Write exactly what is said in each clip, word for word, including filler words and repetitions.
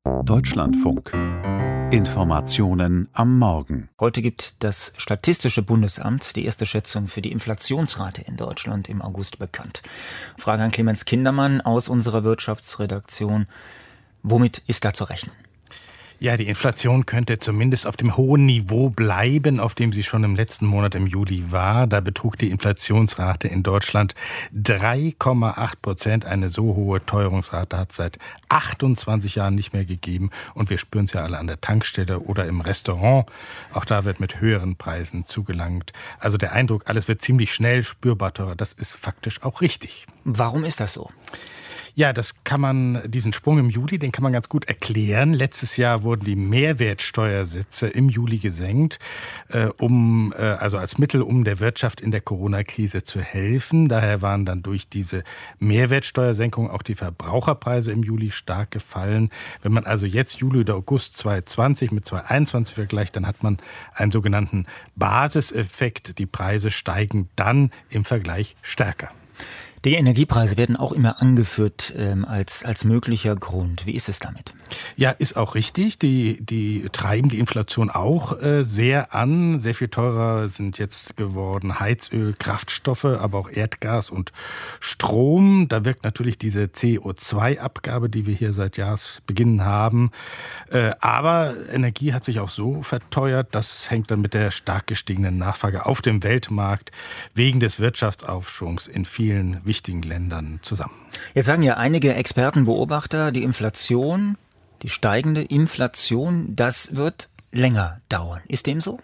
Deutschlandfunk. Informationen am Morgen. Heute gibt das Statistische Bundesamt die erste Schätzung für die Inflationsrate in Deutschland im August bekannt. Frage an Clemens Kindermann aus unserer Wirtschaftsredaktion. Womit ist da zu rechnen? Ja, die Inflation könnte zumindest auf dem hohen Niveau bleiben, auf dem sie schon im letzten Monat im Juli war. Da betrug die Inflationsrate in Deutschland drei Komma acht Prozent. Eine so hohe Teuerungsrate hat es seit achtundzwanzig Jahren nicht mehr gegeben. Und wir spüren es ja alle an der Tankstelle oder im Restaurant. Auch da wird mit höheren Preisen zugelangt. Also der Eindruck, alles wird ziemlich schnell spürbar teurer, das ist faktisch auch richtig. Warum ist das so? Ja, das kann man, diesen Sprung im Juli, den kann man ganz gut erklären. Letztes Jahr wurden die Mehrwertsteuersätze im Juli gesenkt, äh, um, äh, also als Mittel, um der Wirtschaft in der Corona-Krise zu helfen. Daher waren dann durch diese Mehrwertsteuersenkung auch die Verbraucherpreise im Juli stark gefallen. Wenn man also jetzt Juli oder August zwanzig zwanzig mit zwanzig einundzwanzig vergleicht, dann hat man einen sogenannten Basiseffekt. Die Preise steigen dann im Vergleich stärker. Die Energiepreise werden auch immer angeführt ähm, als, als möglicher Grund. Wie ist es damit? Ja, ist auch richtig. Die, die treiben die Inflation auch äh, sehr an. Sehr viel teurer sind jetzt geworden Heizöl, Kraftstoffe, aber auch Erdgas und Strom. Da wirkt natürlich diese C O zwei Abgabe, die wir hier seit Jahresbeginn haben. Äh, aber Energie hat sich auch so verteuert. Das hängt dann mit der stark gestiegenen Nachfrage auf dem Weltmarkt wegen des Wirtschaftsaufschwungs in vielen wichtigen Ländern zusammen. Jetzt sagen ja einige Experten, Beobachter, die Inflation, die steigende Inflation, das wird länger dauern. Ist dem so?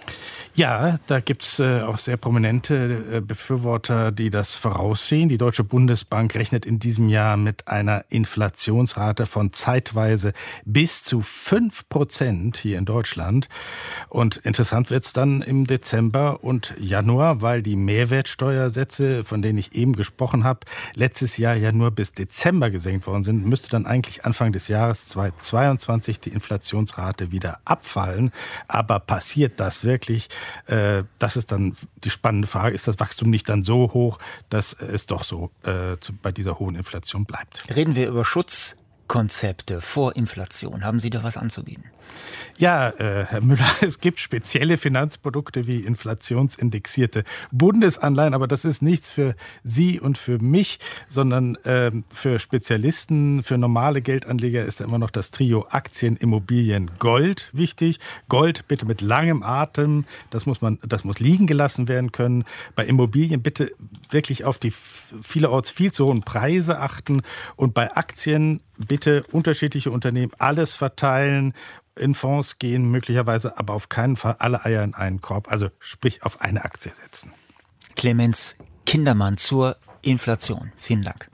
Ja, da gibt's äh, auch sehr prominente äh, Befürworter, die das voraussehen. Die Deutsche Bundesbank rechnet in diesem Jahr mit einer Inflationsrate von zeitweise bis zu fünf Prozent hier in Deutschland. Und interessant wird's dann im Dezember und Januar, weil die Mehrwertsteuersätze, von denen ich eben gesprochen habe, letztes Jahr ja nur bis Dezember gesenkt worden sind, müsste dann eigentlich Anfang des Jahres zweitausendzweiundzwanzig die Inflationsrate wieder abfallen. Aber passiert das wirklich? Das ist dann die spannende Frage. Ist das Wachstum nicht dann so hoch, dass es doch so äh, zu, bei dieser hohen Inflation bleibt? Reden wir über Schutzkonzepte vor Inflation. Haben Sie da was anzubieten? Ja, äh, Herr Müller, es gibt spezielle Finanzprodukte wie inflationsindexierte Bundesanleihen, aber das ist nichts für Sie und für mich, sondern äh, für Spezialisten, für normale Geldanleger ist immer noch das Trio Aktien, Immobilien, Gold wichtig. Gold bitte mit langem Atem, das muss man, das muss liegen gelassen werden können. Bei Immobilien bitte wirklich auf die vielerorts viel zu hohen Preise achten und bei Aktien bitte unterschiedliche Unternehmen alles verteilen, in Fonds gehen möglicherweise, aber auf keinen Fall alle Eier in einen Korb, also sprich auf eine Aktie setzen. Clemens Kindermann zur Inflation. Vielen Dank.